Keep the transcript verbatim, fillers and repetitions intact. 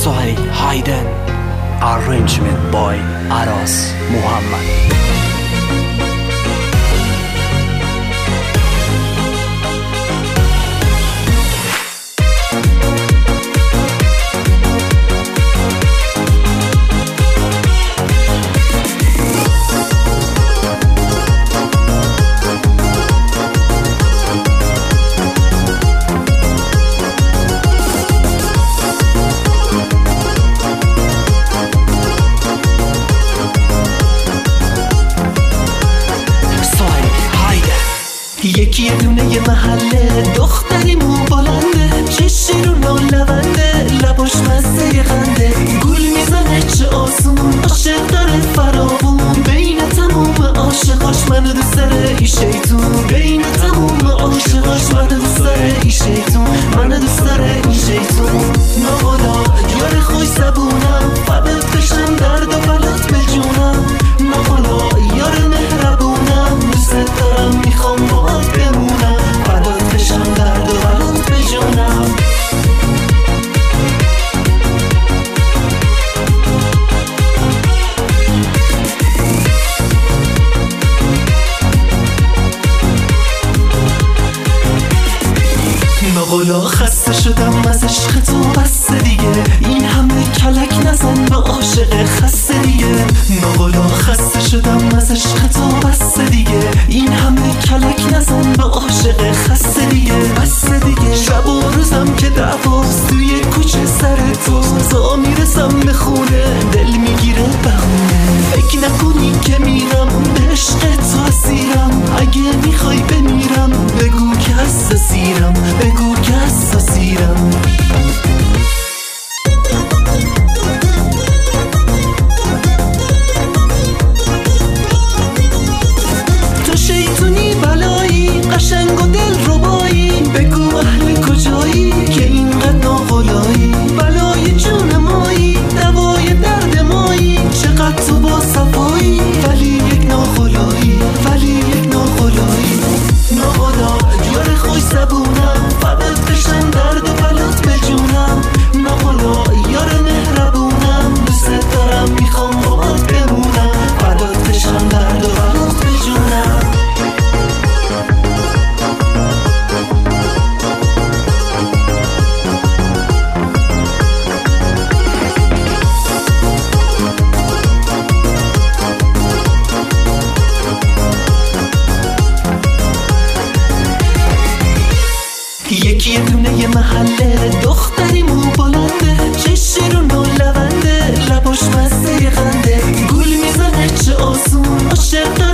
Sohail Hayden. Arrangement by Aras Muhammad. یکی دونه یه محله دختری مو بلنده، چشی رو نالونده، لباش مزه خنده، گول میزنه چه آسون، عاشق داره فراوون، بین تموم عاشقاش منو دوست داره ای شیطون، بین تموم عاشقاش منو دوست داره ای شیطون، منو دوست داره ای شیطون. ناخدا یار خوش زبونم، فقط بشم درد و بلات به جونم، ناخدا یار مهربونم، دوست دارم میخوام باهات بمونم، فقط بشم درد و بلات به جونم. ناقلا خسته شدم از عشق تو بس دیگه، این همه کلک نزن به عاشق خسته دیگه، ناقلا خسته شدم از عشق تو بس دیگه، این همه کلک نزن به عاشق خسته دیگه، بس دیگه. شب و روزم که دعواست توی کوچه سر تو، تا میرسم به خونه دل میگیره بهونه، فکر نکنی که میرم به عشق تو اسیرم، اگه میخوای بمیرم بگو که حساسیرم، بگو که حساسیرم. تو شیطونی بلایی، قشنگ و دل ربایی، بگو اهل کجایی که اینقدر ناقلایی، بلای جون مایی، دوای درد مایی، چقدر تو با صفایی، ولی یک ناقلایی، ولی یک ناقلایی. ناقلا یار خوش زبونم، فقط بشم درد و بلات به جونم، ناقلا یار مهربونم، دوست دارم میخوام باهات بمونم، فقط بشم درد و بلات به جونم. یکی دونه یه محله دختری مو بلنده، چشی رو نالونده، لباش مزه خنده، گول میزنه چه آسون، عاشق